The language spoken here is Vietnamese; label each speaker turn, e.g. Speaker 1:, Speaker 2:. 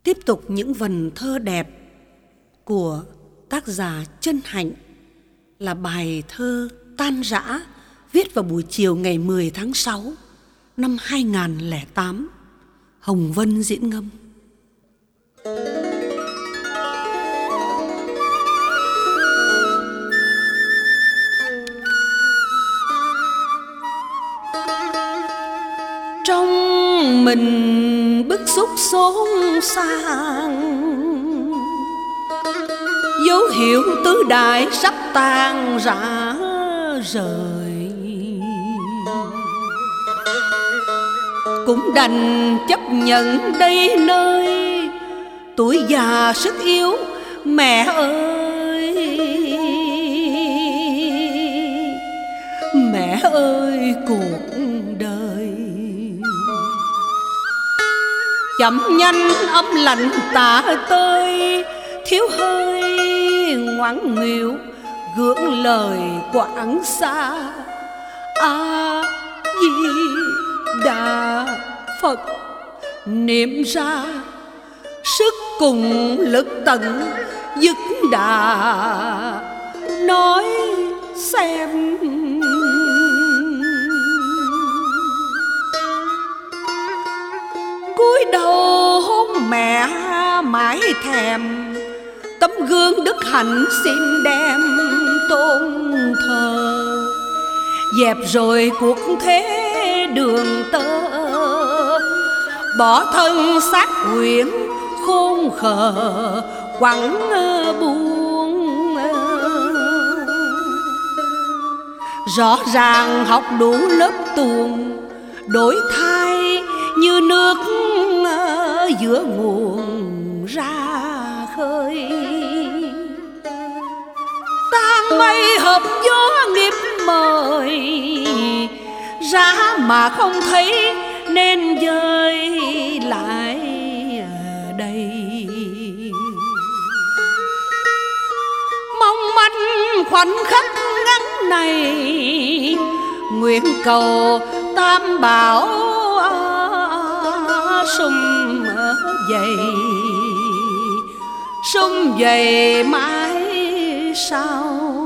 Speaker 1: Tiếp tục những vần thơ đẹp của tác giả Chân Hạnh là bài thơ Tan Rã, viết vào buổi chiều ngày 10 tháng 6 năm 2008. Hồng Vân diễn ngâm. Trong mình bức xúc xốn sang, dấu hiệu tứ đại sắp tan rã rời. Cũng đành chấp nhận đây nơi tuổi già sức yếu mẹ ơi. Mẹ ơi cuộc đời chậm nhanh ấm lạnh tả tơi, thiếu hơi ngoan nghịu gượng lời quảng xa. A Di Đà Phật niệm ra, sức cùng lực tận dứt đà. Nói xem cúi đầu hôn mẹ mãi thèm, tấm gương đức hạnh xin đem tôn thờ. Dẹp rồi cuộc thế đường tơ, bỏ thân xác quyển khôn khờ quẳng buông. Rõ ràng học đủ lớp tuồng, đổi thay như nước giữa nguồn ra khơi. Tan mây hợp gió nghiệp mời, ra mà không thấy nên dơi lại đây. Mong manh khoảnh khắc ngắn này, nguyện cầu tam bảo sum vầy mãi sau.